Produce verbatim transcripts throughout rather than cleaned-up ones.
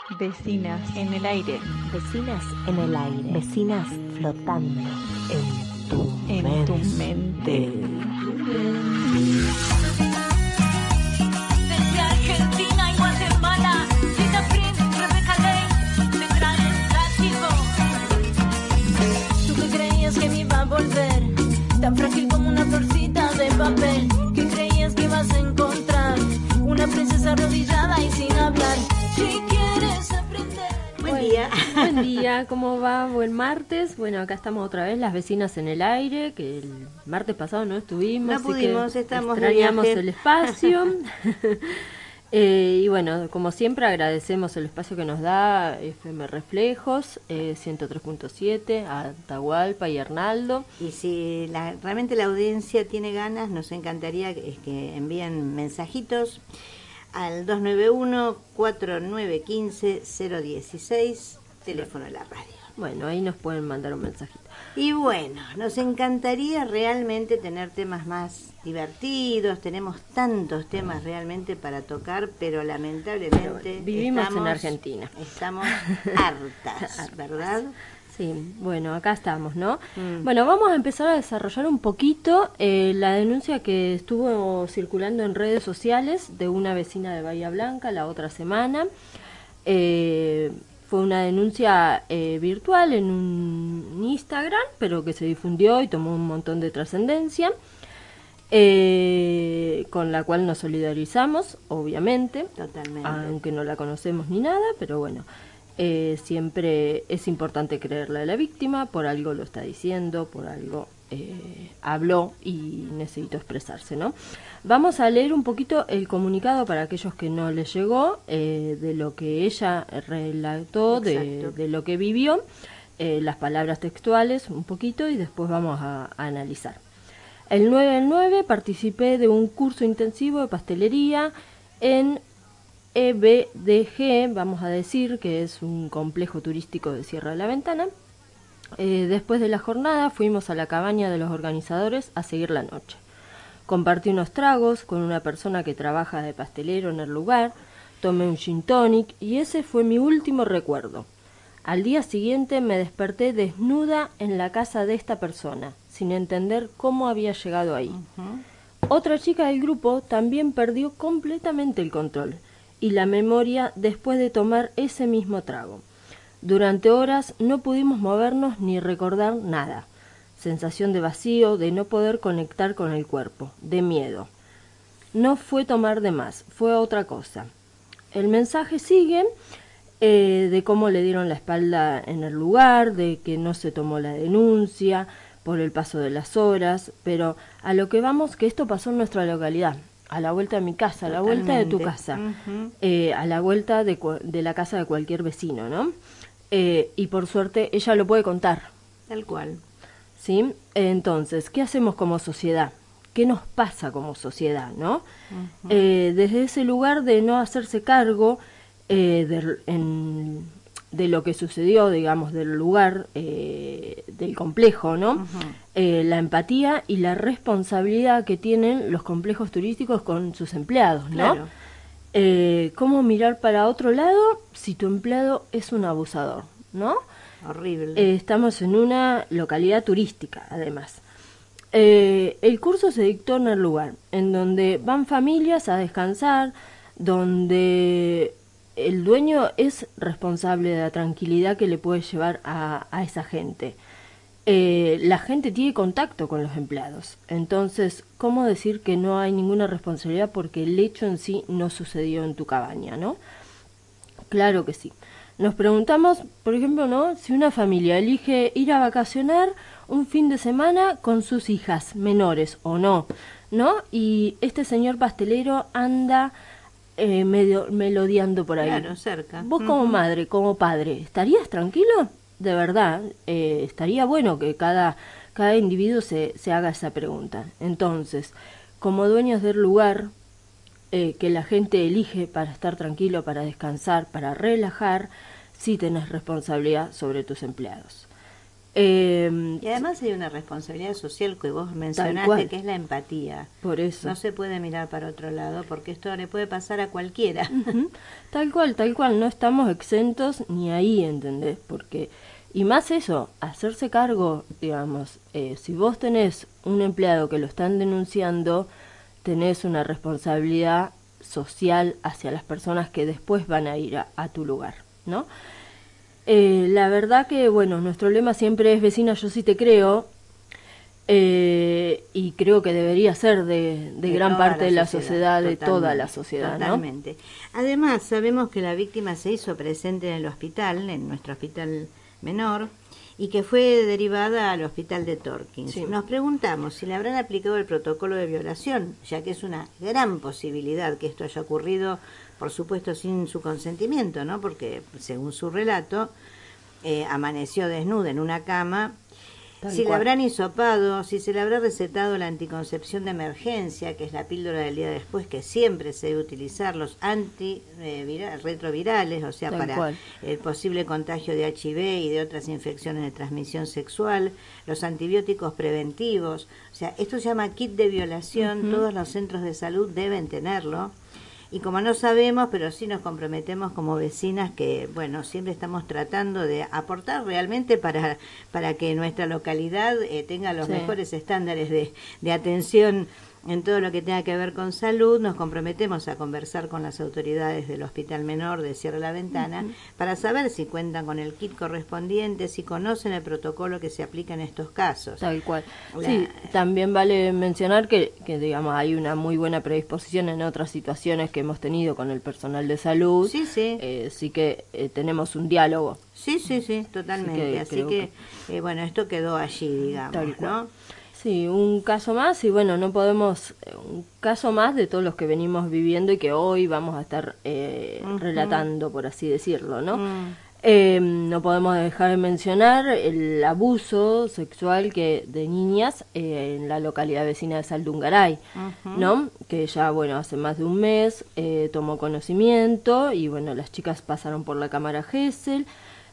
Vecinas en el aire. Vecinas en el aire. Vecinas flotando en tu En mente. tu mente. Desde Argentina y Guatemala, Gina Prince, Rebeca Ley, de Gran Tráfico. ¿Tú que creías que me iba a volver tan frágil como una florcita de papel? ¿Que creías que ibas a encontrar una princesa arrodillada y sin hablar? Si quieres aprender. Buen día. Buen día, ¿cómo va? Buen martes. Bueno, acá estamos otra vez, las vecinas en el aire, que el martes pasado no estuvimos. No así pudimos, que estamos de extrañamos viaje. el espacio. Eh, y bueno, como siempre agradecemos el espacio que nos da F M Reflejos, eh, ciento tres punto siete, a Atahualpa y Arnaldo. Y si la, realmente la audiencia tiene ganas, nos encantaría que, que envíen mensajitos al dos nueve uno, cuatro nueve uno cinco, cero uno seis, teléfono de la radio. Bueno, ahí nos pueden mandar un mensajito. Y bueno, nos encantaría realmente tener temas más divertidos, tenemos tantos temas realmente para tocar, pero lamentablemente Pero vivimos estamos, en Argentina. Estamos hartas, ¿verdad? Sí, bueno, acá estamos, ¿no? Mm. Bueno, vamos a empezar a desarrollar un poquito eh, la denuncia que estuvo circulando en redes sociales de una vecina de Bahía Blanca la otra semana. Eh, fue una denuncia eh, virtual en un Instagram, pero que se difundió y tomó un montón de trascendencia, eh, con la cual nos solidarizamos, obviamente, Totalmente. aunque no la conocemos ni nada, pero bueno. Eh, siempre es importante creerle a la víctima, por algo lo está diciendo, por algo eh, habló y necesitó expresarse, ¿no? Vamos a leer un poquito el comunicado para aquellos que no les llegó, eh, de lo que ella relató, de, Exacto. de lo que vivió, eh, las palabras textuales un poquito y después vamos a, a analizar. El nueve del nueve participé de un curso intensivo de pastelería en E B D G, vamos a decir, que es un complejo turístico de Sierra de la Ventana. Eh, después de la jornada fuimos a la cabaña de los organizadores a seguir la noche. Compartí unos tragos con una persona que trabaja de pastelero en el lugar, tomé un gin tonic y ese fue mi último recuerdo. Al día siguiente me desperté desnuda en la casa de esta persona, sin entender cómo había llegado ahí. Ujú. Otra chica del grupo también perdió completamente el control y la memoria después de tomar ese mismo trago. Durante horas no pudimos movernos ni recordar nada. Sensación de vacío, de no poder conectar con el cuerpo, de miedo. No fue tomar de más, fue otra cosa. El mensaje sigue eh, de cómo le dieron la espalda en el lugar, de que no se tomó la denuncia por el paso de las horas, pero a lo que vamos, que esto pasó en nuestra localidad. A la vuelta de mi casa, a la vuelta de tu Totalmente. casa, Ujú. eh, a la vuelta de, cua- de la casa de cualquier vecino, ¿no? Eh, y por suerte ella lo puede contar, Tal cual. ¿sí? Entonces, ¿qué hacemos como sociedad? ¿Qué nos pasa como sociedad, no? Ujú. Eh, desde ese lugar de no hacerse cargo eh, de, en- de lo que sucedió, digamos, del lugar, eh, del complejo, ¿no? Ujú. Eh, la empatía y la responsabilidad que tienen los complejos turísticos con sus empleados, ¿no? Claro. Eh, ¿Cómo mirar para otro lado si tu empleado es un abusador, ¿no? Horrible. Eh, estamos en una localidad turística, además. Eh, el curso se dictó en el lugar, en donde van familias a descansar, donde el dueño es responsable de la tranquilidad que le puede llevar a, a esa gente. Eh, la gente tiene contacto con los empleados, entonces, ¿cómo decir que no hay ninguna responsabilidad porque el hecho en sí no sucedió en tu cabaña, ¿no? Claro que sí. Nos preguntamos, por ejemplo, ¿no? Si una familia elige ir a vacacionar un fin de semana con sus hijas menores o no, ¿no? Y este señor pastelero anda eh, medio melodiando por ahí. Claro, cerca. Vos como Ujú. madre, como padre, ¿estarías tranquilo? De verdad, eh, estaría bueno que cada, cada individuo se, se haga esa pregunta. Entonces, como dueños del lugar, eh, que la gente elige para estar tranquilo, para descansar, para relajar, sí tenés responsabilidad sobre tus empleados. Eh, Y además hay una responsabilidad social que vos Tal mencionaste, cual. que es la empatía. por eso. No se puede mirar para otro lado porque esto le puede pasar a cualquiera. Ujú. Tal cual, tal cual, no estamos exentos ni ahí, ¿entendés? Porque, y más eso, hacerse cargo, digamos, eh, si vos tenés un empleado que lo están denunciando, tenés una responsabilidad social hacia las personas que después van a ir a, a tu lugar, ¿no? Eh, la verdad que, bueno, nuestro lema siempre es vecina, yo sí te creo, eh, y creo que debería ser de, de, De gran toda parte la de la sociedad, sociedad, de toda totalmente, la sociedad, ¿no? Totalmente. Además, sabemos que la víctima se hizo presente en el hospital, en nuestro hospital menor, y que fue derivada al hospital de Torkins. Sí. Nos preguntamos si le habrán aplicado el protocolo de violación, ya que es una gran posibilidad que esto haya ocurrido, por supuesto, sin su consentimiento, ¿no? Porque, según su relato, eh, amaneció desnuda en una cama. Tal Si le cual. habrán hisopado, si se le habrá recetado la anticoncepción de emergencia, que es la píldora del día después, que siempre se debe utilizar, los antirretrovirales, o sea, Tal para cual. el posible contagio de H I V y de otras infecciones de transmisión sexual, los antibióticos preventivos, o sea, esto se llama kit de violación, Ujú. todos los centros de salud deben tenerlo. Y como no sabemos, pero sí nos comprometemos como vecinas que, bueno, siempre estamos tratando de aportar realmente para, para que nuestra localidad eh, tenga los Sí. mejores estándares de, de atención en todo lo que tenga que ver con salud. Nos comprometemos a conversar con las autoridades del Hospital Menor de Cierre la Ventana Ujú. para saber si cuentan con el kit correspondiente, si conocen el protocolo que se aplica en estos casos. Tal cual. La- Sí, también vale mencionar que, que, digamos, hay una muy buena predisposición en otras situaciones que hemos tenido con el personal de salud. Sí, sí. Eh, sí que eh, tenemos un diálogo. Sí, sí, sí, totalmente. Así Así que que, creo eh, bueno, esto quedó allí, digamos, Tal cual. ¿no? Sí, un caso más y bueno, no podemos, eh, un caso más de todos los que venimos viviendo y que hoy vamos a estar eh, Ujú. relatando, por así decirlo, ¿no? Mm. Eh, no podemos dejar de mencionar el abuso sexual que de niñas eh, en la localidad vecina de Saldungaray, Ujú. ¿no? Que ya, bueno, hace más de un mes eh, tomó conocimiento y, bueno, las chicas pasaron por la cámara Gesell,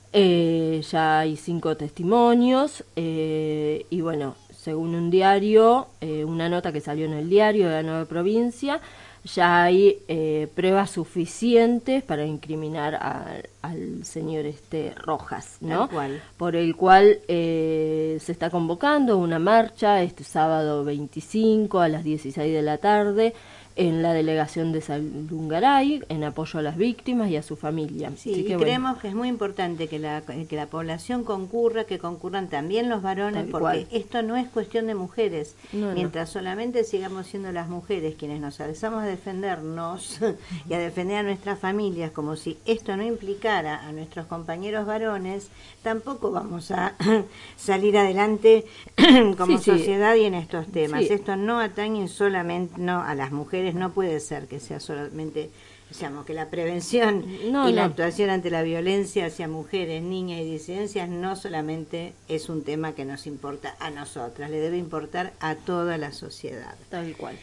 eh, ya hay cinco testimonios eh, y, bueno, según un diario, eh, una nota que salió en el diario de la Nueva Provincia, ya hay eh, pruebas suficientes para incriminar a- al señor este Rojas, ¿no? Tal cual. Por el cual eh, se está convocando una marcha este sábado veinticinco a las dieciséis de la tarde en la delegación de Saldungaray en apoyo a las víctimas y a su familia. Sí, Así y que, bueno, creemos que es muy importante que la, que la población concurra, que concurran también los varones, Tal porque cual. esto no es cuestión de mujeres. No, no. Mientras solamente sigamos siendo las mujeres quienes nos alzamos a defendernos y a defender a nuestras familias, como si esto no implicara a nuestros compañeros varones, tampoco vamos a salir adelante como Sí, sí. sociedad y en estos temas. Sí. Esto no atañe solamente no a las mujeres, no puede ser que sea solamente, digamos, que la prevención No, y la no. actuación ante la violencia hacia mujeres, niñas y disidencias no solamente es un tema que nos importa a nosotras, le debe importar a toda la sociedad. tal cual.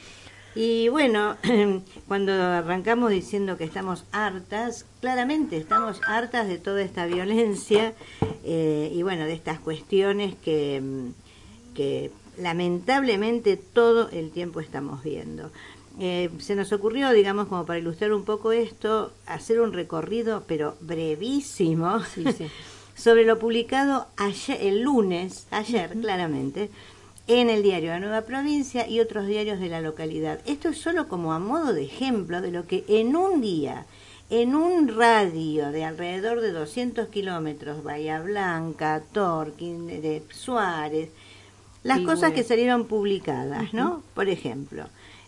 Y bueno, cuando arrancamos diciendo que estamos hartas, claramente estamos hartas de toda esta violencia eh, y bueno, de estas cuestiones que, mm, que lamentablemente todo el tiempo estamos viendo. Eh, se nos ocurrió, digamos, como para ilustrar un poco esto, hacer un recorrido, pero brevísimo, Sí, sí. sobre lo publicado ayer, el lunes, ayer, claramente, en el diario La Nueva Provincia y otros diarios de la localidad. Esto es solo como a modo de ejemplo de lo que en un día, en un radio de alrededor de doscientos kilómetros, Bahía Blanca, Torquín, de Suárez, las Sí, cosas bueno. que salieron publicadas, ¿no? Por ejemplo,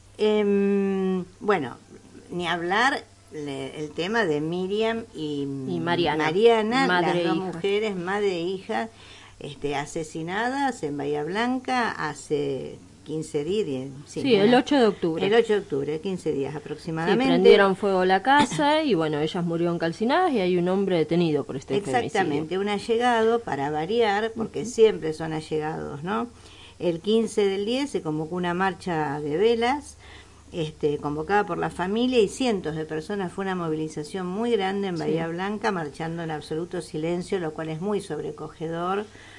em, bueno, ni hablar le- el tema de Miriam y, Y Mariana. Mariana, Madre las dos e hija. mujeres, madre e hija, este, asesinadas en Bahía Blanca hace quince días. Sí, el ocho de octubre. El ocho de octubre, quince días Sí, aproximadamente. prendieron fuego a la casa y bueno, ellas murieron calcinadas y hay un hombre detenido por este Exactamente, un allegado para variar, porque siempre son allegados, ¿no? El quince del diez se convocó una marcha de velas, este, convocada por la familia y cientos de personas. Fue una movilización muy grande en Bahía Sí. Blanca, marchando en absoluto silencio, lo cual es muy sobrecogedor.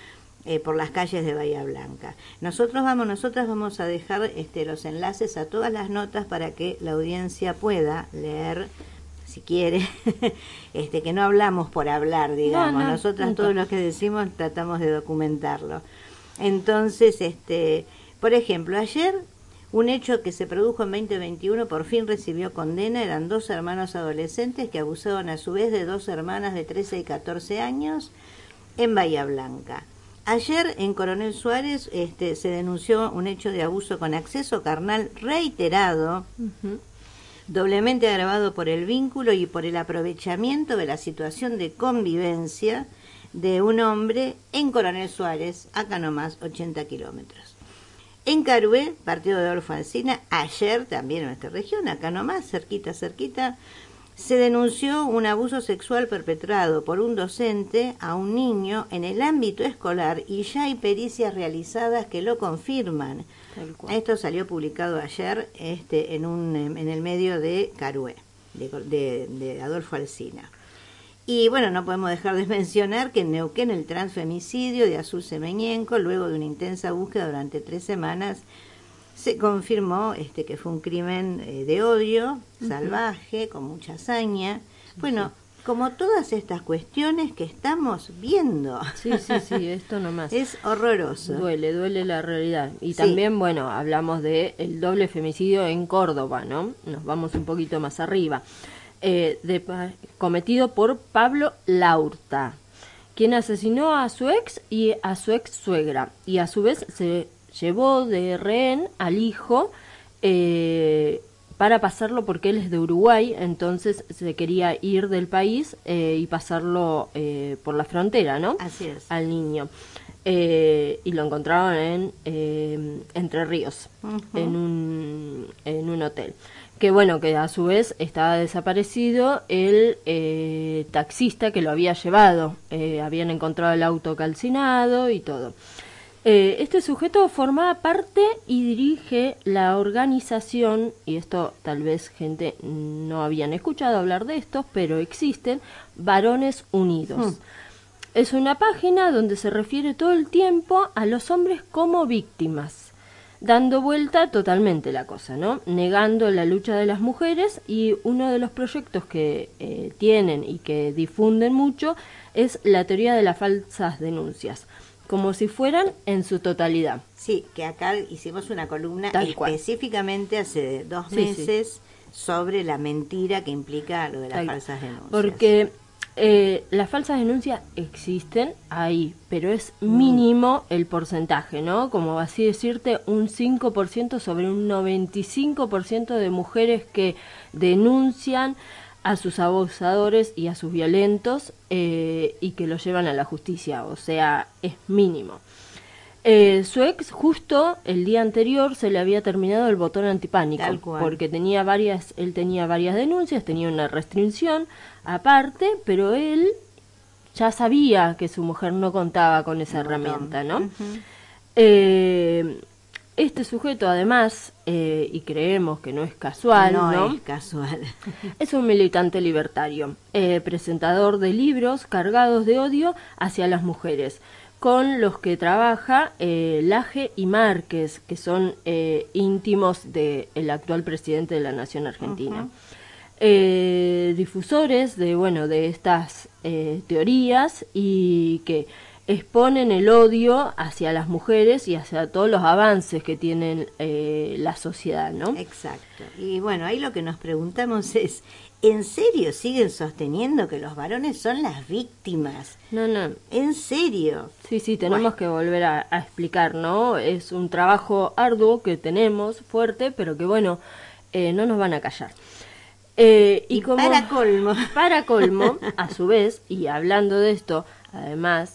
eh, por las calles de Bahía Blanca. Nosotros vamos, nosotras vamos a dejar este, los enlaces a todas las notas para que la audiencia pueda leer, si quiere, este, que no hablamos por hablar, digamos. No, no, Nosotras nunca. todo lo que decimos tratamos de documentarlo. Entonces, este, por ejemplo, ayer un hecho que se produjo en veinte veintiuno por fin recibió condena. Eran dos hermanos adolescentes que abusaban a su vez de dos hermanas de trece y catorce años en Bahía Blanca. Ayer en Coronel Suárez este, se denunció un hecho de abuso con acceso carnal reiterado, Ujú. doblemente agravado por el vínculo y por el aprovechamiento de la situación de convivencia de un hombre en Coronel Suárez, acá nomás, ochenta kilómetros. En Carué, partido de Adolfo Alsina, ayer también en nuestra región, acá nomás, cerquita, cerquita, se denunció un abuso sexual perpetrado por un docente a un niño en el ámbito escolar y ya hay pericias realizadas que lo confirman. Tal cual. Esto salió publicado ayer este, en, un, en el medio de Carué, de, de, de Adolfo Alsina. Y bueno, no podemos dejar de mencionar que en Neuquén el transfemicidio de Azul Semeñenco, luego de una intensa búsqueda durante tres semanas, se confirmó este, que fue un crimen eh, de odio, uh-huh. salvaje, con mucha hazaña. Bueno, sí. como todas estas cuestiones que estamos viendo. Sí, sí, sí, esto nomás. Es horroroso. Duele, duele la realidad. Y Sí. también, bueno, hablamos de el doble femicidio en Córdoba, ¿no? Nos vamos un poquito más arriba. Eh, de, cometido por Pablo Laurta, quien asesinó a su ex y a su ex suegra, y a su vez se llevó de rehén al hijo eh, para pasarlo, porque él es de Uruguay, entonces se quería ir del país eh, y pasarlo eh, por la frontera, ¿no? Así es. Al niño. Eh, y lo encontraron en eh, Entre Ríos, uh-huh. en un en un hotel. Que bueno, que a su vez estaba desaparecido el eh, taxista que lo había llevado. Eh, habían encontrado el auto calcinado y todo. Eh, este sujeto formaba parte y dirige la organización, y esto tal vez gente no habían escuchado hablar de esto, pero existen, Varones Unidos. Hmm. Es una página donde se refiere todo el tiempo a los hombres como víctimas, dando vuelta totalmente la cosa, ¿no? Negando la lucha de las mujeres, y uno de los proyectos que eh, tienen y que difunden mucho es la teoría de las falsas denuncias, como si fueran en su totalidad. Sí, que acá hicimos una columna Tal específicamente cual. hace dos sí, meses sí. sobre la mentira que implica lo de las Tal. falsas denuncias. Porque Eh, las falsas denuncias existen ahí, pero es mínimo el porcentaje, ¿no? Como así decirte, un cinco por ciento sobre un noventa y cinco por ciento de mujeres que denuncian a sus abusadores y a sus violentos eh, y que los llevan a la justicia, o sea, es mínimo. Eh, su ex, justo el día anterior, se le había terminado el botón antipánico, porque tenía varias, él tenía varias denuncias, tenía una restricción aparte, pero él ya sabía que su mujer no contaba con esa el herramienta, ¿no? Uh-huh. eh, este sujeto, además, eh, y creemos que no es casual, no, ¿no? es casual. Es un militante libertario, eh, presentador de libros cargados de odio hacia las mujeres, con los que trabaja eh, Laje y Márquez, que son eh, íntimos del actual presidente de la Nación Argentina. Uh-huh. eh, difusores de, bueno, de estas eh, teorías, y que exponen el odio hacia las mujeres y hacia todos los avances que tienen eh, la sociedad, ¿no? Exacto. Y bueno, ahí lo que nos preguntamos es, ¿en serio siguen sosteniendo que los varones son las víctimas? No, no. ¿En serio? Sí, sí, tenemos bueno. que volver a, a explicar, ¿no? Es un trabajo arduo que tenemos, fuerte, pero que, bueno, eh, no nos van a callar. Eh, y, y como, para colmo. Para colmo, a su vez, y hablando de esto, además,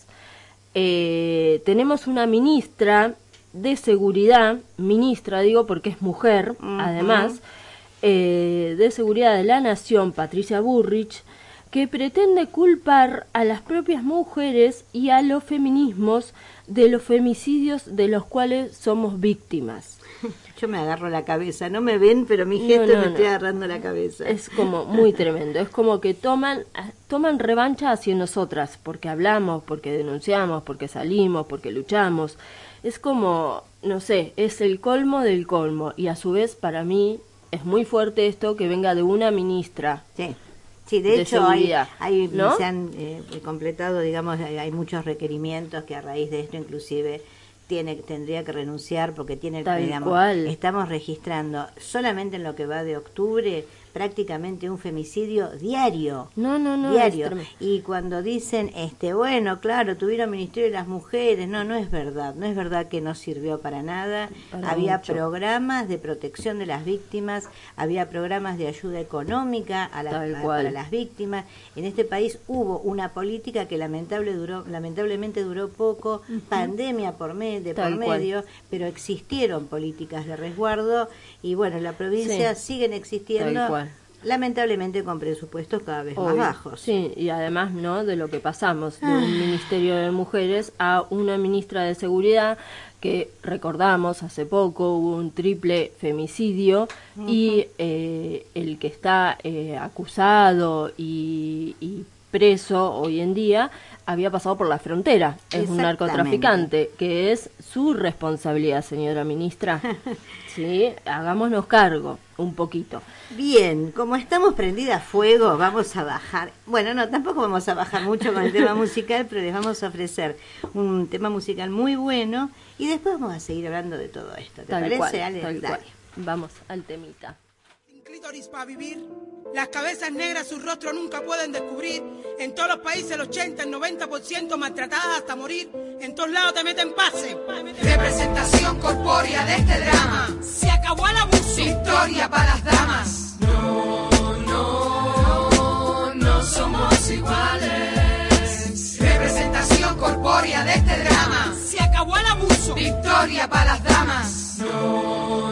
eh, tenemos una ministra de Seguridad, ministra digo porque es mujer, uh-huh. además, eh, de Seguridad de la Nación, Patricia Bullrich, que pretende culpar a las propias mujeres y a los feminismos de los femicidios de los cuales somos víctimas. yo me agarro la cabeza, no me ven, pero mi gesto No, no, me no. estoy agarrando la cabeza. Es como muy tremendo, es como que toman toman revancha hacia nosotras, porque hablamos, porque denunciamos, porque salimos, porque luchamos. Es como, no sé, es el colmo del colmo, y a su vez para mí es muy fuerte esto que venga de una ministra. Sí. Sí, de, de hecho hay, seguridad, hay ¿no? se han eh, completado, digamos, hay, hay muchos requerimientos que a raíz de esto inclusive tiene tendría que renunciar porque tiene, Tal digamos, cual. estamos registrando solamente en lo que va de octubre prácticamente un femicidio diario. No, no, no. diario. Es tremendo. Y cuando dicen, este, bueno, claro, tuvieron Ministerio de las Mujeres, no, no es verdad, no es verdad que no sirvió para nada. Para había mucho. programas de protección de las víctimas, había programas de ayuda económica a la, Tal a- cual. para las víctimas. En este país hubo una política que lamentable duró, lamentablemente duró poco, pandemia por, me- de por Tal cual. medio, pero existieron políticas de resguardo y bueno, en la provincia Sí. siguen existiendo. Tal cual. Lamentablemente con presupuestos cada vez más Obvio. bajos. Sí, y además, ¿no?, de lo que pasamos de un Ministerio de Mujeres a una ministra de Seguridad que recordamos hace poco hubo un triple femicidio y eh, el que está eh, acusado y, y preso hoy en día había pasado por la frontera, es un Exactamente. narcotraficante, que es su responsabilidad, señora ministra. Sí, hagámonos cargo un poquito. Bien, como estamos prendidas a fuego, vamos a bajar. Bueno, no, tampoco vamos a bajar mucho con el tema musical, pero les vamos a ofrecer un tema musical muy bueno y después vamos a seguir hablando de todo esto. ¿Te Tal parece, cual, Ale? tal Dale. cual. Vamos al temita. Sin clítoris para vivir, las cabezas negras su rostro nunca pueden descubrir. En todos los países el ochenta, el noventa por ciento maltratadas hasta morir. En todos lados te meten pase. Representación corpórea de este drama. Se acabó el abuso. Victoria para las damas. No, no, no somos iguales. Representación corpórea de este drama. Se acabó el abuso. Victoria para las damas. No,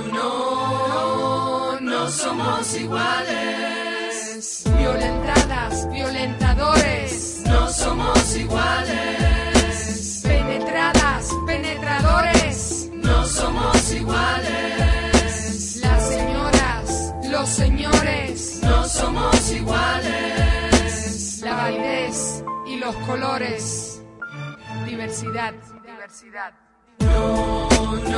no, no somos iguales. Violentadas, violentadores, no somos iguales. Penetradas, penetradores, no somos iguales. Las señoras, los señores, no somos iguales. La validez y los colores, diversidad, diversidad. No,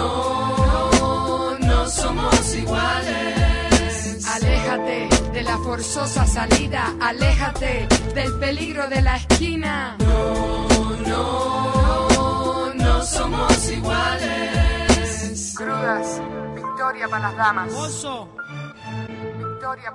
no, no somos iguales. Aléjate de la forzosa salida, aléjate del peligro de la esquina. No, no, no somos iguales. Crudas, victoria para las damas. Oso. Victoria.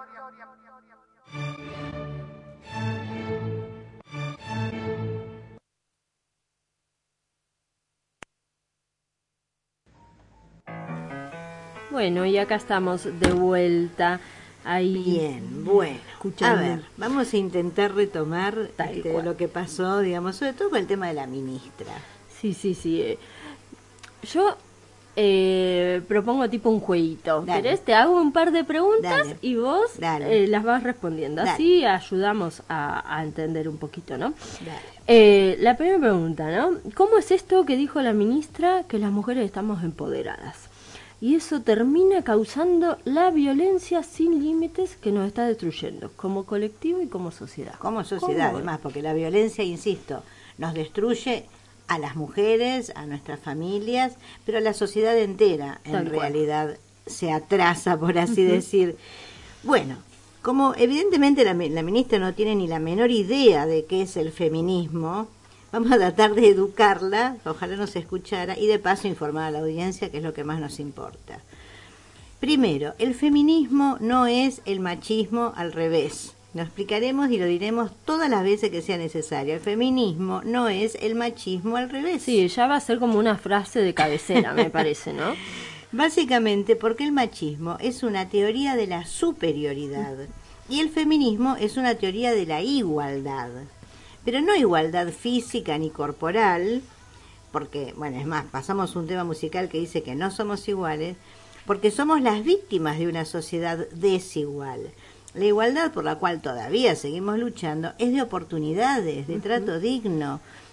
Bueno, y acá estamos de vuelta. Ahí. Bien, bueno. Escuchando. A ver, vamos a intentar retomar Tal este, cual. lo que pasó, digamos, sobre todo con el tema de la ministra. Sí, sí, sí. eh, Yo eh, propongo tipo un jueguito. Dale. ¿Querés? Te hago un par de preguntas Dale. y vos Dale. eh, las vas respondiendo. Dale. Así ayudamos a, a entender un poquito, ¿no? Dale. Eh, la primera pregunta, ¿no? ¿Cómo es esto que dijo la ministra que las mujeres estamos empoderadas? Y eso termina causando la violencia sin límites que nos está destruyendo, como colectivo y como sociedad. Como sociedad, ¿Cómo? además, porque la violencia, insisto, nos destruye a las mujeres, a nuestras familias, pero a la sociedad entera, en Tal cual. realidad, se atrasa, por así decir. Bueno, como evidentemente la, mi- la ministra no tiene ni la menor idea de qué es el feminismo, vamos a tratar de educarla, ojalá nos escuchara, y de paso informar a la audiencia, que es lo que más nos importa. Primero, el feminismo no es el machismo al revés. Lo explicaremos y lo diremos todas las veces que sea necesario. El feminismo no es el machismo al revés. Sí, ya va a ser como una frase de cabecera, me parece, ¿no? Básicamente porque el machismo es una teoría de la superioridad y el feminismo es una teoría de la igualdad. Pero no igualdad física ni corporal, porque, bueno, es más, pasamos un tema musical que dice que no somos iguales, porque somos las víctimas de una sociedad desigual. La igualdad por la cual todavía seguimos luchando es de oportunidades, de trato digno,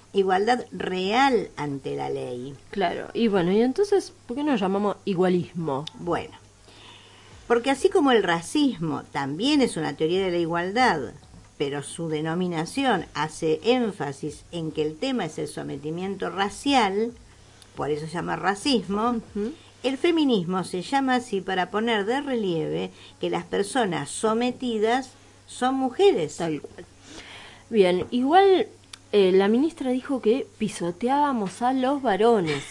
igualdad real ante la ley. Claro, y bueno, y entonces, ¿por qué no lo llamamos igualismo? Bueno, porque así como el racismo también es una teoría de la igualdad, pero su denominación hace énfasis en que el tema es el sometimiento racial, por eso se llama racismo, uh-huh. El feminismo se llama así para poner de relieve que las personas sometidas son mujeres. Tal cual. Bien, igual eh, la ministra dijo que pisoteábamos a los varones.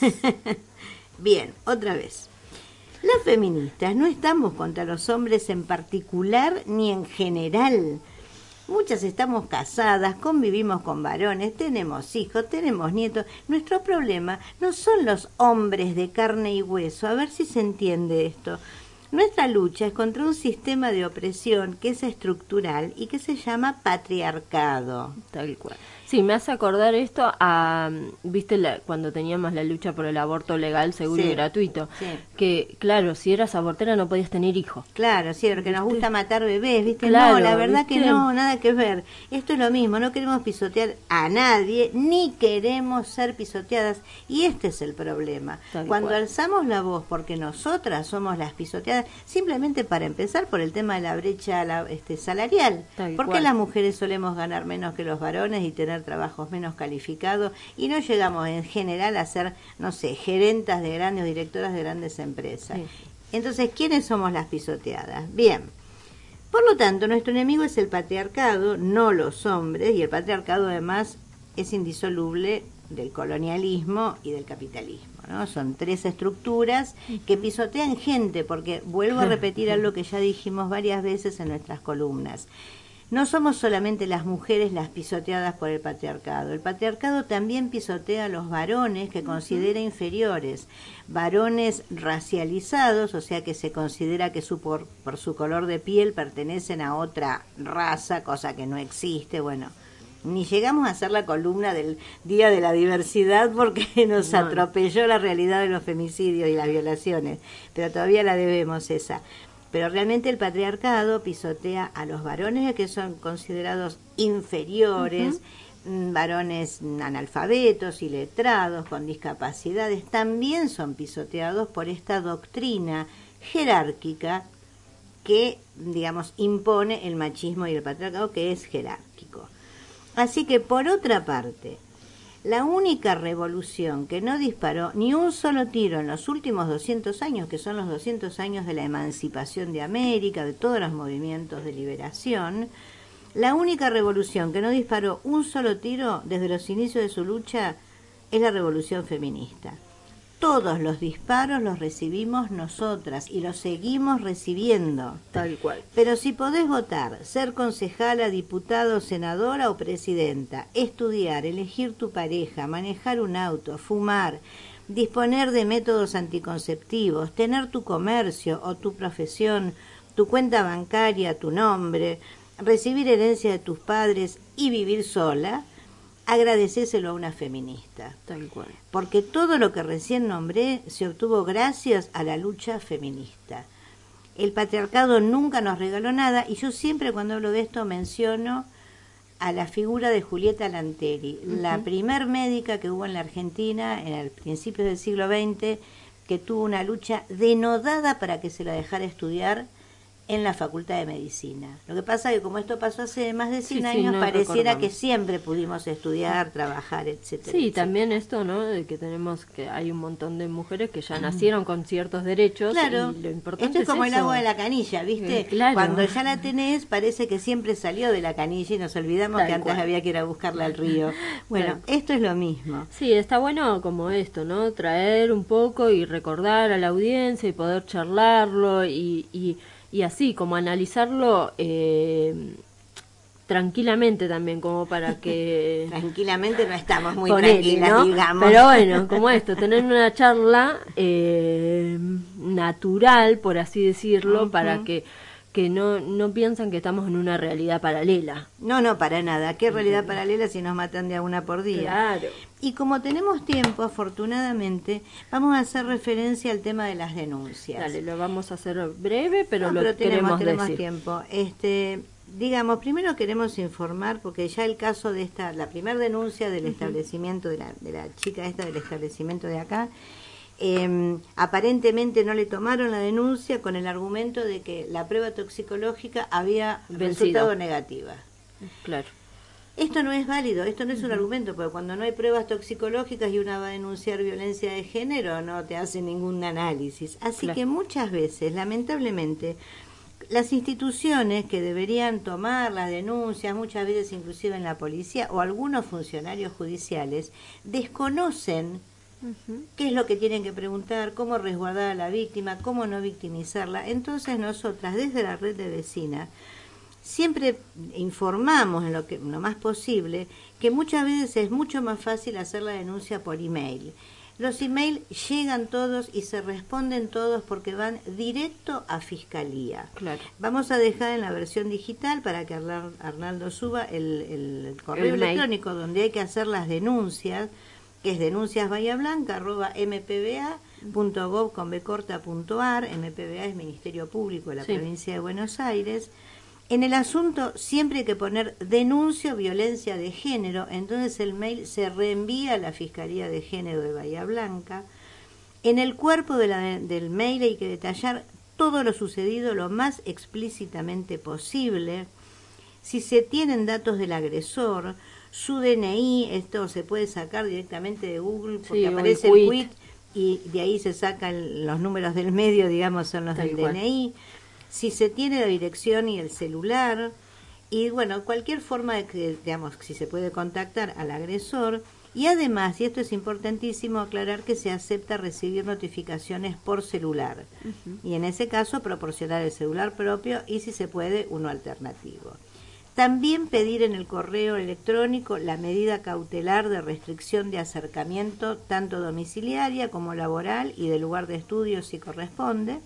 Bien, otra vez. Las feministas no estamos contra los hombres en particular ni en general. Muchas estamos casadas, convivimos con varones, tenemos hijos, tenemos nietos. Nuestro problema no son los hombres de carne y hueso. A ver si se entiende esto. Nuestra lucha es contra un sistema de opresión que es estructural y que se llama patriarcado. Tal cual. Sí, me hace acordar esto a, viste, la, cuando teníamos la lucha por el aborto legal, seguro sí, y gratuito, sí. Que, claro, si eras abortera no podías tener hijos. Claro, sí, porque nos gusta matar bebés, ¿viste? Claro, no, la verdad ¿viste? Que no, nada que ver. Esto es lo mismo, no queremos pisotear a nadie, ni queremos ser pisoteadas, y este es el problema. Tal Cuando cual. alzamos la voz porque nosotras somos las pisoteadas, simplemente para empezar por el tema de la brecha la, este, salarial. Tal ¿Por qué cual. las mujeres solemos ganar menos que los varones y tener trabajos menos calificados y no llegamos en general a ser, no sé, gerentas de grandes o directoras de grandes empresas? Sí. Entonces, ¿quiénes somos las pisoteadas? Bien, por lo tanto, nuestro enemigo es el patriarcado, no los hombres, y el patriarcado además es indisoluble del colonialismo y del capitalismo, ¿no? Son tres estructuras que pisotean gente, porque vuelvo a repetir algo que ya dijimos varias veces en nuestras columnas. No somos solamente las mujeres las pisoteadas por el patriarcado. El patriarcado también pisotea a los varones que considera inferiores. Varones racializados, o sea que se considera que su por, por su color de piel pertenecen a otra raza, cosa que no existe. Bueno, ni llegamos a hacer la columna del Día de la Diversidad porque nos no. atropelló la realidad de los femicidios y las violaciones. Pero todavía la debemos esa. Pero realmente el patriarcado pisotea a los varones que son considerados inferiores, uh-huh. varones analfabetos, iletrados, con discapacidades, también son pisoteados por esta doctrina jerárquica que, digamos, impone el machismo y el patriarcado, que es jerárquico. Así que, por otra parte, la única revolución que no disparó ni un solo tiro en los últimos doscientos años, que son los doscientos años de la emancipación de América, de todos los movimientos de liberación, la única revolución que no disparó un solo tiro desde los inicios de su lucha es la revolución feminista. Todos los disparos los recibimos nosotras y los seguimos recibiendo. Tal cual. Pero si podés votar, ser concejala, diputada, senadora o presidenta, estudiar, elegir tu pareja, manejar un auto, fumar, disponer de métodos anticonceptivos, tener tu comercio o tu profesión, tu cuenta bancaria, tu nombre, recibir herencia de tus padres y vivir sola, agradecéselo a una feminista. Tal cual. Porque todo lo que recién nombré se obtuvo gracias a la lucha feminista. El patriarcado nunca nos regaló nada, y yo siempre cuando hablo de esto menciono a la figura de Julieta Lanteri, uh-huh. la primer médica que hubo en la Argentina en el principio del siglo veinte, que tuvo una lucha denodada para que se la dejara estudiar en la Facultad de Medicina. Lo que pasa es que como esto pasó hace más de cien sí, años, sí, no pareciera recordamos. Que siempre pudimos estudiar, trabajar, etcétera. Sí, etcétera. También esto, ¿no? De que tenemos que hay un montón de mujeres que ya nacieron con ciertos derechos. Claro, y lo importante esto es como es el eso. agua de la canilla, ¿viste? Eh, claro. Cuando ya la tenés, parece que siempre salió de la canilla y nos olvidamos Tal que antes cual. había que ir a buscarla al río. Bueno, Tal. esto es lo mismo. Sí, está bueno como esto, ¿no? Traer un poco y recordar a la audiencia y poder charlarlo y, y, y así, como analizarlo eh, tranquilamente también, como para que... Tranquilamente no estamos muy Ponele, tranquilas, ¿no? digamos. Pero bueno, como esto, tener una charla eh, natural, por así decirlo, Uh-huh. para que, que no, no piensan que estamos en una realidad paralela. No, no, para nada. ¿Qué realidad paralela si nos matan de a una por día? Claro. Y como tenemos tiempo, afortunadamente, vamos a hacer referencia al tema de las denuncias. Dale, lo vamos a hacer breve, pero No, lo pero tenemos, queremos tenemos decir. tiempo. Este, digamos, primero queremos informar, porque ya el caso de esta, la primera denuncia del uh-huh. establecimiento, de la, de la chica esta del establecimiento de acá, eh, aparentemente no le tomaron la denuncia con el argumento de que la prueba toxicológica había Vencido. resultado negativa. Claro. Esto no es válido, esto no es un argumento, porque cuando no hay pruebas toxicológicas y una va a denunciar violencia de género, no te hace ningún análisis. Así claro. que muchas veces, lamentablemente, las instituciones que deberían tomar las denuncias, muchas veces inclusive en la policía o algunos funcionarios judiciales, desconocen uh-huh. qué es lo que tienen que preguntar, cómo resguardar a la víctima, cómo no victimizarla. Entonces nosotras, desde la red de vecinas, siempre informamos en lo que lo más posible que muchas veces es mucho más fácil hacer la denuncia por email. Los emails llegan todos y se responden todos porque van directo a Fiscalía. Claro. Vamos a dejar en la versión digital para que Arnaldo suba el, el correo el electrónico mail. Donde hay que hacer las denuncias, que es denunciasbahíablanca arroba m p b a punto gov con b corta punto a r. M P B A es Ministerio Público de la sí. Provincia de Buenos Aires. En el asunto siempre hay que poner denuncio violencia de género, entonces el mail se reenvía a la Fiscalía de Género de Bahía Blanca. En el cuerpo de la, del mail hay que detallar todo lo sucedido lo más explícitamente posible. Si se tienen datos del agresor, su D N I, esto se puede sacar directamente de Google porque sí, aparece el quit y de ahí se sacan los números del medio, digamos, son los Tal del cual. D N I. Si se tiene la dirección y el celular, y bueno, cualquier forma de que, digamos, si se puede contactar al agresor, y además, y esto es importantísimo aclarar, que se acepta recibir notificaciones por celular, uh-huh. y en ese caso proporcionar el celular propio y si se puede, uno alternativo. También pedir en el correo electrónico la medida cautelar de restricción de acercamiento, tanto domiciliaria como laboral y de lugar de estudio si corresponde,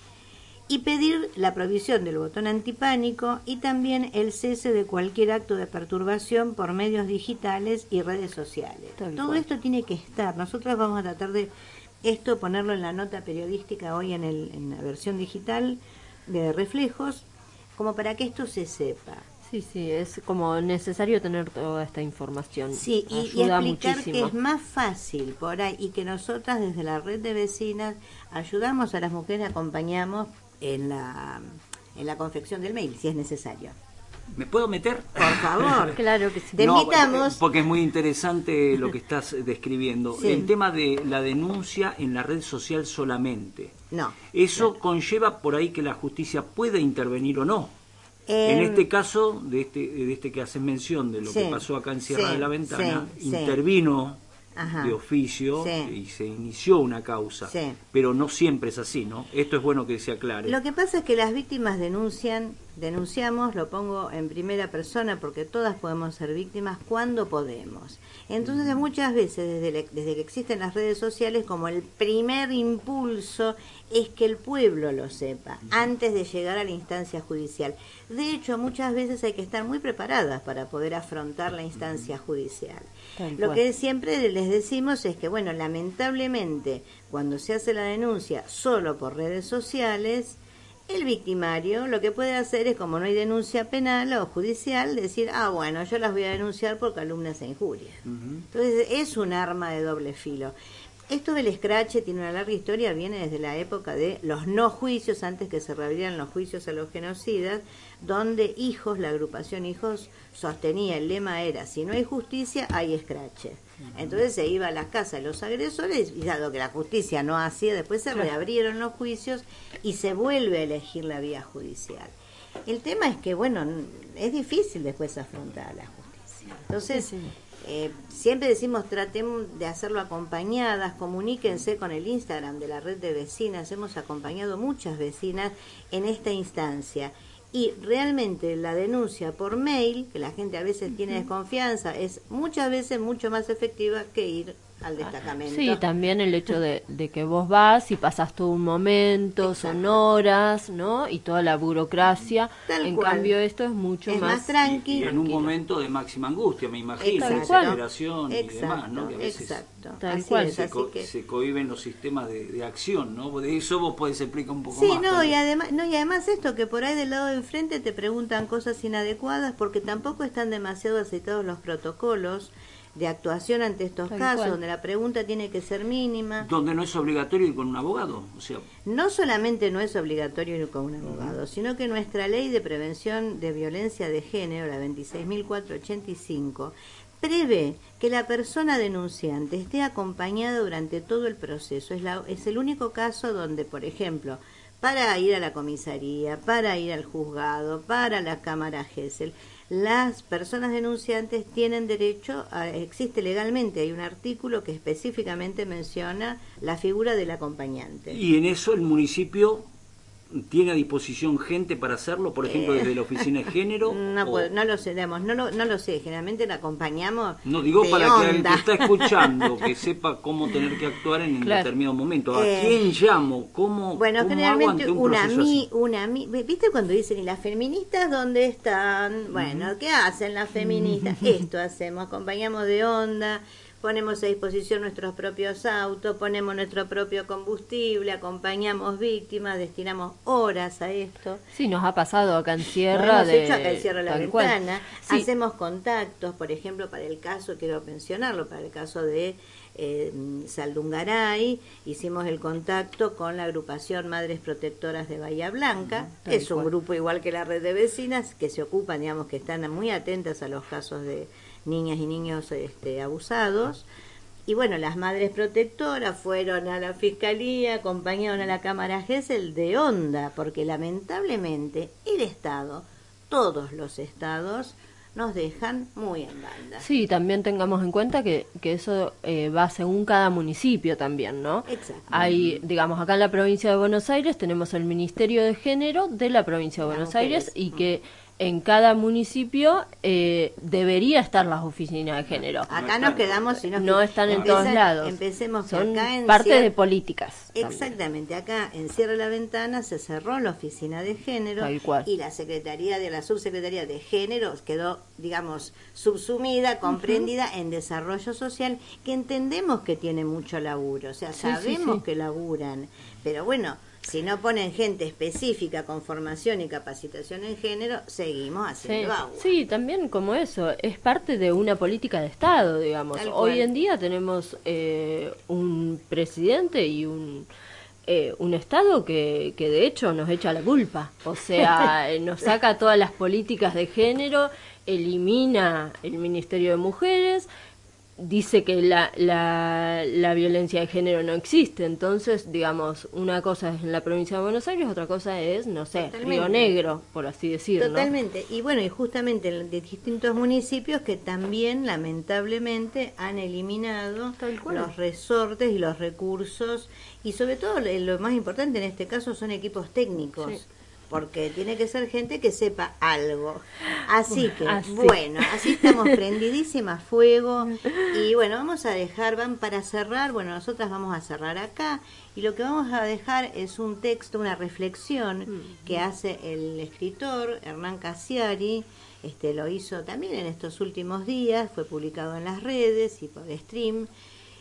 y pedir la provisión del botón antipánico y también el cese de cualquier acto de perturbación por medios digitales y redes sociales. Tal Todo cual. Esto tiene que estar. Nosotros vamos a tratar de esto ponerlo en la nota periodística hoy en, el, en la versión digital de Reflejos, como para que esto se sepa. Sí, sí, es como necesario tener toda esta información. Sí, y, y explicar muchísimo. Que es más fácil por ahí y que nosotras desde la red de vecinas ayudamos a las mujeres, acompañamos en la en la confección del mail, si es necesario. ¿Me puedo meter? Por favor. Claro que sí. Te no, invitamos. Porque es muy interesante lo que estás describiendo. Sí. El tema de la denuncia en la red social solamente. No. Eso claro. conlleva por ahí que la justicia puede intervenir o no. Eh, en este caso, de este de este que haces mención, de lo sí, que pasó acá en Sierra sí, de la Ventana, sí, intervino Ajá. de oficio sí. y se inició una causa, sí. pero no siempre es así, ¿no? Esto es bueno que se aclare. Lo que pasa es que las víctimas denuncian, denunciamos, lo pongo en primera persona porque todas podemos ser víctimas cuando podemos. Entonces mm. muchas veces desde, le, desde que existen las redes sociales, como el primer impulso es que el pueblo lo sepa, mm. antes de llegar a la instancia judicial. De hecho, muchas veces hay que estar muy preparadas para poder afrontar la instancia mm. judicial. Tal lo cual. Que siempre les decimos es que, bueno, lamentablemente, cuando se hace la denuncia solo por redes sociales, el victimario lo que puede hacer es, como no hay denuncia penal o judicial, decir, ah, bueno, yo las voy a denunciar por calumnias e injurias. Uh-huh. Entonces, es un arma de doble filo. Esto del escrache tiene una larga historia, viene desde la época de los no juicios, antes que se reabrieran los juicios a los genocidas, donde Hijos, la agrupación Hijos, sostenía, el lema era, si no hay justicia, hay escrache. Entonces se iba a las casas de los agresores, y dado que la justicia no hacía, después se reabrieron los juicios y se vuelve a elegir la vía judicial. El tema es que, bueno, es difícil después afrontar a la justicia. Entonces... Sí, sí. Eh, siempre decimos tratemos de hacerlo acompañadas, comuníquense con el Instagram de la red de vecinas, hemos acompañado muchas vecinas en esta instancia y realmente la denuncia por mail, que la gente a veces tiene desconfianza, es muchas veces mucho más efectiva que ir al destacamento. Sí, también el hecho de, de que vos vas y pasás todo un momento, Exacto. son horas, ¿no? Y toda la burocracia. Tal en cual. cambio, esto es mucho Es más, más tranqui. Y en un momento de máxima angustia, me imagino, Exacto. de desesperación y Exacto, demás, ¿no? Que a veces exacto. Tal Así cual. es, se, así co que... se cohiben los sistemas de, de acción, ¿no? De eso vos podés explicar un poco Sí, más. no, también. y además, no, y además esto, que por ahí del lado de enfrente te preguntan cosas inadecuadas porque tampoco están demasiado aceitados los protocolos de actuación ante estos Tal casos, cual. donde la pregunta tiene que ser mínima. Donde no es obligatorio ir con un abogado, o sea... No solamente no es obligatorio ir con un abogado, sino que nuestra ley de prevención de violencia de género, la veintiséis mil cuatrocientos ochenta y cinco, prevé que la persona denunciante esté acompañada durante todo el proceso. Es, la, es el único caso donde, por ejemplo, para ir a la comisaría, para ir al juzgado, para la cámara Gesell, las personas denunciantes tienen derecho, a, existe legalmente, hay un artículo que específicamente menciona la figura del acompañante. Y en eso el municipio tiene a disposición gente para hacerlo, por ejemplo, Eh, desde la oficina de género. No, o... puedo- no lo sé, digamos, no lo, no lo sé, generalmente la acompañamos No, digo de para que el onda. que está escuchando, que sepa cómo tener que actuar en un Claro. determinado momento. ¿A Eh, quién llamo? ¿Cómo, Bueno, cómo hago generalmente ante un una proceso mi, así? una mi, ¿viste cuando dicen, ¿y las feministas dónde están? Bueno, ¿qué hacen las feministas? Esto hacemos, acompañamos de onda, ponemos a disposición nuestros propios autos, ponemos nuestro propio combustible, acompañamos víctimas, destinamos horas a esto. Sí, nos ha pasado acá en Lo Sierra. hemos de, hecho acá en Sierra la tal cual. Ventana, Sí. hacemos contactos, por ejemplo, para el caso, quiero mencionarlo, para el caso de eh, Saldungaray, hicimos el contacto con la agrupación Madres Protectoras de Bahía Blanca, Tal es un cual. grupo igual que la red de vecinas, que se ocupan, digamos, que están muy atentas a los casos de niñas y niños este, abusados. Y bueno, las madres protectoras fueron a la fiscalía, acompañaron a la Cámara Gesell de onda, porque lamentablemente el Estado, todos los estados, nos dejan muy en banda. Sí, también tengamos en cuenta que, que eso eh, va según cada municipio también, ¿no? Exacto. Hay, digamos, acá en la provincia de Buenos Aires tenemos el Ministerio de Género de la provincia de Las Buenos mujeres. Aires y que en cada municipio eh, debería estar las oficinas de género. Acá nos quedamos, sino No que están en empieza- todos lados. Empecemos que Son acá en parte Cier- de políticas. también. Exactamente, acá en Cierre la Ventana se cerró la oficina de género Tal cual. y la Secretaría de la Subsecretaría de Género quedó, digamos, subsumida, comprendida en desarrollo social, que entendemos que tiene mucho laburo, o sea, Sí, sí, sabemos sí. que laburan, pero bueno, si no ponen gente específica con formación y capacitación en género, seguimos Sí, haciendo agua. sí, también como eso, es parte de una política de Estado, digamos. Tal Hoy cual. en día tenemos eh, un presidente y un, eh, un Estado que, que de hecho nos echa la culpa. O sea, eh, nos saca todas las políticas de género, elimina el Ministerio de Mujeres, dice que la, la, la violencia de género no existe. Entonces, digamos, una cosa es en la provincia de Buenos Aires, otra cosa es, no sé, Totalmente. Río Negro, por así decirlo. Totalmente. Y bueno, y justamente en de distintos municipios que también lamentablemente han eliminado Tal cual. los resortes y los recursos y sobre todo lo lo más importante en este caso son equipos técnicos. Sí. Porque tiene que ser gente que sepa algo. Así que, Así. bueno, así estamos prendidísimas a fuego. Y bueno, vamos a dejar, van para cerrar, bueno, nosotras vamos a cerrar acá. Y lo que vamos a dejar es un texto, una reflexión que hace el escritor Hernán Casiari. Este, lo hizo también en estos últimos días, fue publicado en las redes y por stream.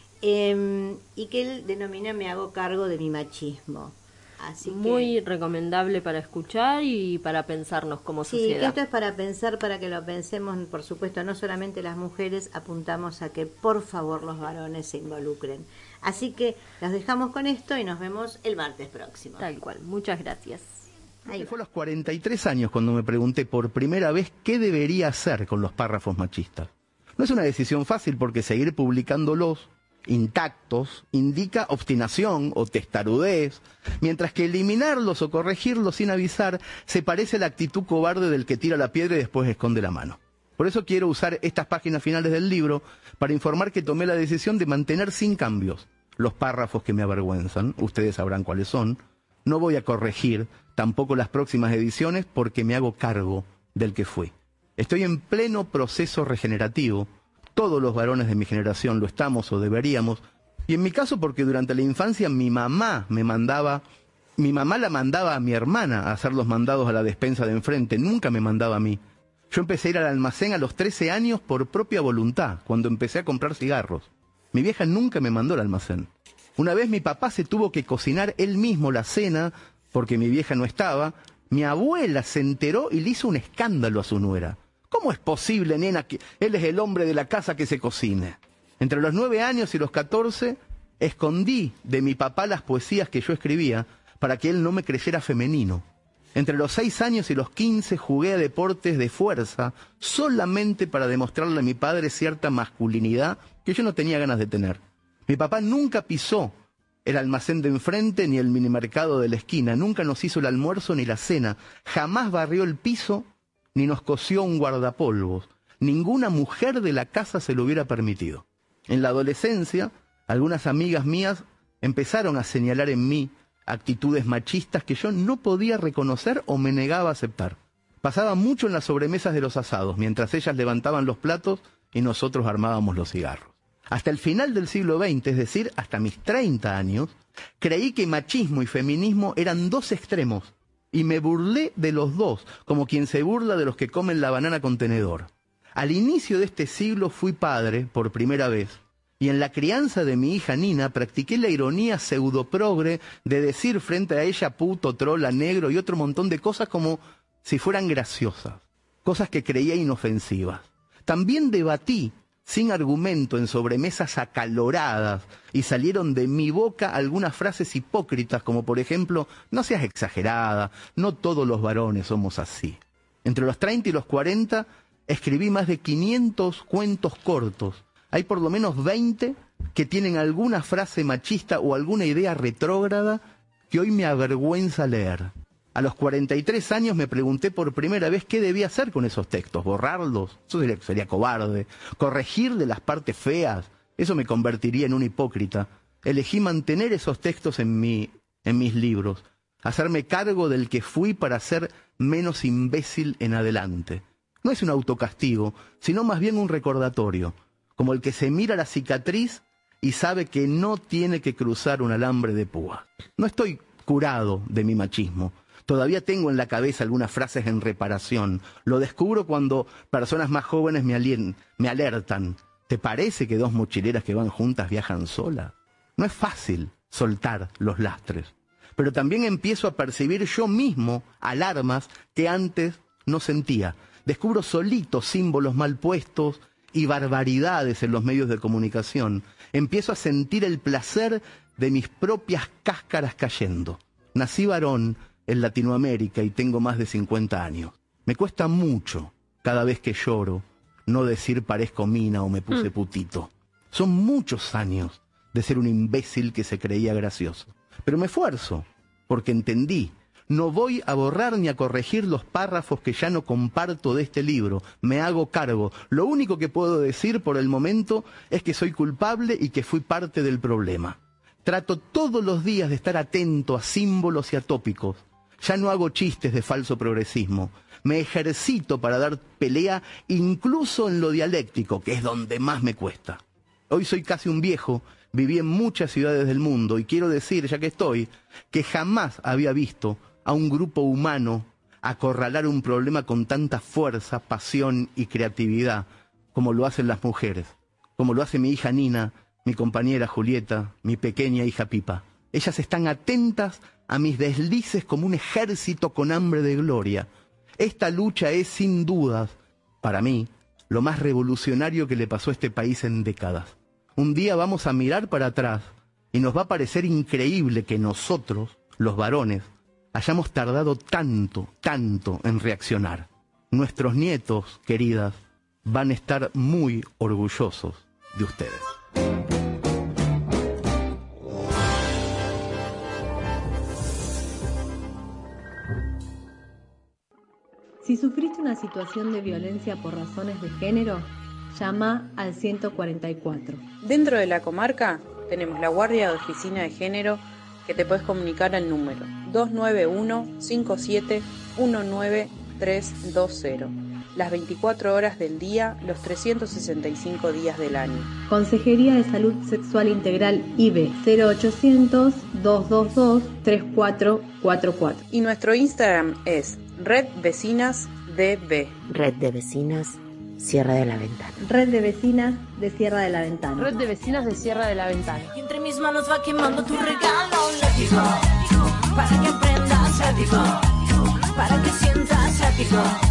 Eh, y que él denomina Me hago cargo de mi machismo. Así Muy que, recomendable para escuchar y para pensarnos como sí, que sociedad. esto es para pensar, para que lo pensemos, por supuesto, no solamente las mujeres, apuntamos a que por favor los varones se involucren. Así que los dejamos con esto y nos vemos el martes próximo. Tal cual. Muchas gracias. Ahí Fue a va. los cuarenta y tres años cuando me pregunté por primera vez qué debería hacer con los párrafos machistas. No es una decisión fácil porque seguir publicándolos intactos indica obstinación o testarudez, mientras que eliminarlos o corregirlos sin avisar se parece a la actitud cobarde del que tira la piedra y después esconde la mano. Por eso quiero usar estas páginas finales del libro para informar que tomé la decisión de mantener sin cambios los párrafos que me avergüenzan, ustedes sabrán cuáles son. No voy a corregir tampoco las próximas ediciones porque me hago cargo del que fui. Estoy en pleno proceso regenerativo. Todos los varones de mi generación lo estamos o deberíamos. Y en mi caso porque durante la infancia mi mamá me mandaba, mi mamá la mandaba a mi hermana a hacer los mandados a la despensa de enfrente, nunca me mandaba a mí. Yo empecé a ir al almacén a los trece años por propia voluntad, cuando empecé a comprar cigarros. Mi vieja nunca me mandó al almacén. Una vez mi papá se tuvo que cocinar él mismo la cena, porque mi vieja no estaba. Mi abuela se enteró y le hizo un escándalo a su nuera. ¿Cómo es posible, nena, que él es el hombre de la casa que se cocine? Entre los nueve años y los catorce, escondí de mi papá las poesías que yo escribía para que él no me creyera femenino. Entre los seis años y los quince jugué a deportes de fuerza solamente para demostrarle a mi padre cierta masculinidad que yo no tenía ganas de tener. Mi papá nunca pisó el almacén de enfrente ni el minimercado de la esquina, nunca nos hizo el almuerzo ni la cena, jamás barrió el piso ni nos cosió un guardapolvos. Ninguna mujer de la casa se lo hubiera permitido. En la adolescencia, algunas amigas mías empezaron a señalar en mí actitudes machistas que yo no podía reconocer o me negaba a aceptar. Pasaba mucho en las sobremesas de los asados, mientras ellas levantaban los platos y nosotros armábamos los cigarros. Hasta el final del siglo veinte, es decir, hasta mis treinta años, creí que machismo y feminismo eran dos extremos, y me burlé de los dos, como quien se burla de los que comen la banana con tenedor. Al inicio de este siglo fui padre, por primera vez, y en la crianza de mi hija Nina practiqué la ironía pseudoprogre de decir frente a ella puto, trola, negro y otro montón de cosas como si fueran graciosas, cosas que creía inofensivas. También debatí sin argumento en sobremesas acaloradas y salieron de mi boca algunas frases hipócritas como por ejemplo, no seas exagerada, no todos los varones somos así. Entre los treinta y los cuarenta escribí más de quinientos cuentos cortos. Hay por lo menos veinte que tienen alguna frase machista o alguna idea retrógrada que hoy me avergüenza leer. A los cuarenta y tres años me pregunté por primera vez qué debía hacer con esos textos. ¿Borrarlos? Eso sería, sería cobarde. ¿Corregirle las partes feas? Eso me convertiría en un hipócrita. Elegí mantener esos textos en, mi, en mis libros. Hacerme cargo del que fui para ser menos imbécil en adelante. No es un autocastigo, sino más bien un recordatorio. Como el que se mira la cicatriz y sabe que no tiene que cruzar un alambre de púa. No estoy curado de mi machismo. Todavía tengo en la cabeza algunas frases en reparación. Lo descubro cuando personas más jóvenes me, alien, me alertan. ¿Te parece que dos mochileras que van juntas viajan solas? No es fácil soltar los lastres. Pero también empiezo a percibir yo mismo alarmas que antes no sentía. Descubro solito símbolos mal puestos y barbaridades en los medios de comunicación. Empiezo a sentir el placer de mis propias cáscaras cayendo. Nací varón en Latinoamérica y tengo más de cincuenta años. Me cuesta mucho, cada vez que lloro, no decir parezco mina o me puse putito. Son muchos años de ser un imbécil que se creía gracioso. Pero me esfuerzo, porque entendí. No voy a borrar ni a corregir los párrafos que ya no comparto de este libro. Me hago cargo. Lo único que puedo decir por el momento es que soy culpable y que fui parte del problema. Trato todos los días de estar atento a símbolos y a tópicos. Ya no hago chistes de falso progresismo. Me ejercito para dar pelea incluso en lo dialéctico, que es donde más me cuesta. Hoy soy casi un viejo, viví en muchas ciudades del mundo y quiero decir, ya que estoy, que jamás había visto a un grupo humano acorralar un problema con tanta fuerza, pasión y creatividad como lo hacen las mujeres, como lo hace mi hija Nina, mi compañera Julieta, mi pequeña hija Pipa. Ellas están atentas a mis deslices como un ejército con hambre de gloria. Esta lucha es, sin dudas, para mí, lo más revolucionario que le pasó a este país en décadas. Un día vamos a mirar para atrás y nos va a parecer increíble que nosotros, los varones, hayamos tardado tanto, tanto en reaccionar. Nuestros nietos, queridas, van a estar muy orgullosos de ustedes. Si sufriste una situación de violencia por razones de género, llama al ciento cuarenta y cuatro. Dentro de la comarca tenemos la Guardia de Oficina de Género que te puedes comunicar al número dos nueve uno, cinco siete uno nueve tres dos cero. las veinticuatro horas del día, los trescientos sesenta y cinco días del año. Consejería de Salud Sexual Integral I B E cero ochocientos, dos dos dos, tres cuatro cuatro cuatro. Y nuestro Instagram es Red Vecinas D B. Red de Vecinas Sierra de la Ventana. Red de Vecinas de Sierra de la Ventana. Red de Vecinas de Sierra de la Ventana. Y entre mis manos va quemando tu regalo, látigo, para que aprendas látigo, para que sientas látigo.